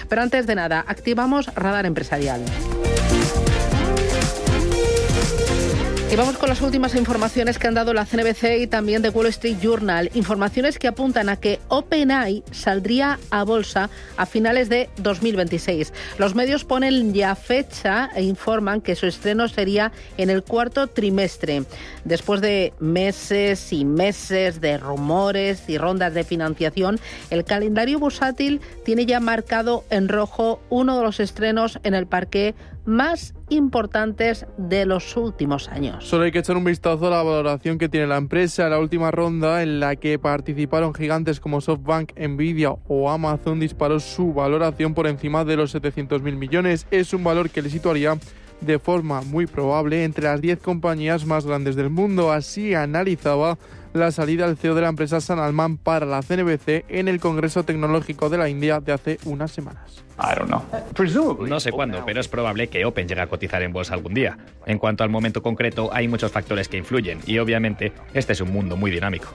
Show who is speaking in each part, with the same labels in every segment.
Speaker 1: Pero antes de nada, activamos Radar Empresarial. Y vamos con las últimas informaciones que han dado la CNBC y también The Wall Street Journal. Informaciones que apuntan a que OpenAI saldría a bolsa a finales de 2026. Los medios ponen ya fecha e informan que su estreno sería en el cuarto trimestre. Después de meses y meses de rumores y rondas de financiación, el calendario bursátil tiene ya marcado en rojo uno de los estrenos en el parqué más importantes de los últimos años.
Speaker 2: Solo hay que echar un vistazo a la valoración que tiene la empresa. La última ronda en la que participaron gigantes como SoftBank, Nvidia o Amazon disparó su valoración por encima de los 700.000 millones. Es un valor que le situaría de forma muy probable entre las 10 compañías más grandes del mundo. Así analizaba la salida del CEO de la empresa Sanalman para la CNBC en el Congreso Tecnológico de la India de hace unas semanas.
Speaker 3: No sé cuándo, pero es probable que Open llegue a cotizar en bolsa algún día. En cuanto al momento concreto, hay muchos factores que influyen y obviamente este es un mundo muy dinámico.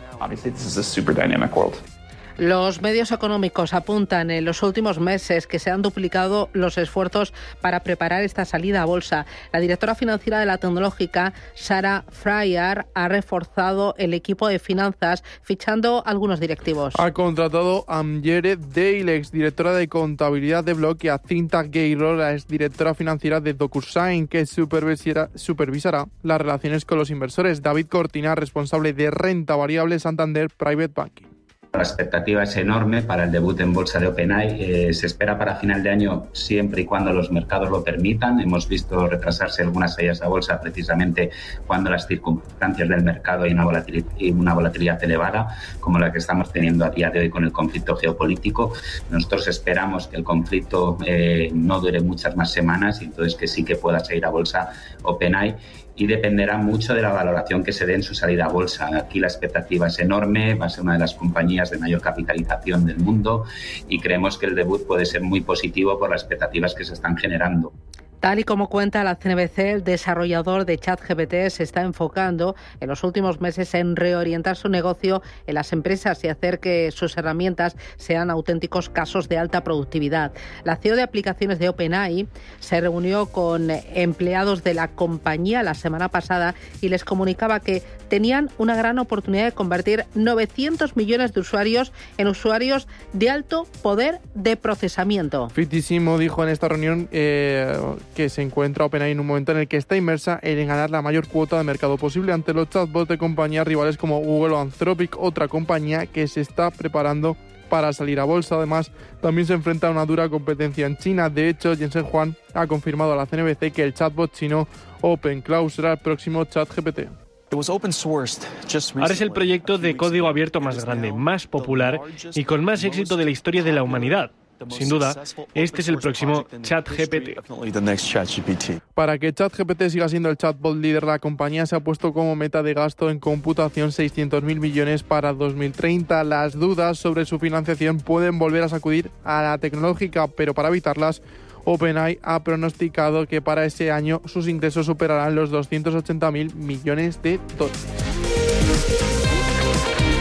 Speaker 1: Los medios económicos apuntan en los últimos meses que se han duplicado los esfuerzos para preparar esta salida a bolsa. La directora financiera de la tecnológica, Sarah Friar, ha reforzado el equipo de finanzas fichando algunos directivos.
Speaker 2: Ha contratado a Amjere Dale, exdirectora de contabilidad de Block, y a Cinta Gaylor, la exdirectora financiera de DocuSign, que supervisará las relaciones con los inversores. David Cortina, responsable de renta variable Santander Private Banking.
Speaker 4: La expectativa es enorme para el debut en bolsa de OpenAI. Se espera para final de año siempre y cuando los mercados lo permitan. Hemos visto retrasarse algunas salidas a bolsa precisamente cuando las circunstancias del mercado y una volatilidad elevada como la que estamos teniendo a día de hoy con el conflicto geopolítico. Nosotros esperamos que el conflicto no dure muchas más semanas y entonces que sí que pueda salir a bolsa OpenAI. Y dependerá mucho de la valoración que se dé en su salida a bolsa. Aquí la expectativa es enorme, va a ser una de las compañías de mayor capitalización del mundo y creemos que el debut puede ser muy positivo por las expectativas que se están generando.
Speaker 1: Tal y como cuenta la CNBC, el desarrollador de ChatGPT se está enfocando en los últimos meses en reorientar su negocio en las empresas y hacer que sus herramientas sean auténticos casos de alta productividad. La CEO de aplicaciones de OpenAI se reunió con empleados de la compañía la semana pasada y les comunicaba que tenían una gran oportunidad de convertir 900 millones de usuarios en usuarios de alto poder de procesamiento.
Speaker 2: Fittissimo dijo en esta reunión que se encuentra OpenAI en un momento en el que está inmersa en ganar la mayor cuota de mercado posible ante los chatbots de compañías rivales como Google o Anthropic, otra compañía que se está preparando para salir a bolsa. Además, también se enfrenta a una dura competencia en China. De hecho, Jensen Huang ha confirmado a la CNBC que el chatbot chino OpenClaw será el próximo ChatGPT.
Speaker 5: Ahora es el proyecto de código abierto más grande, más popular y con más éxito de la historia de la humanidad. Sin duda, este es el próximo ChatGPT.
Speaker 2: Para que ChatGPT siga siendo el chatbot líder, la compañía se ha puesto como meta de gasto en computación 600.000 millones para 2030. Las dudas sobre su financiación pueden volver a sacudir a la tecnológica, pero para evitarlas, OpenAI ha pronosticado que para ese año sus ingresos superarán los 280.000 millones de dólares.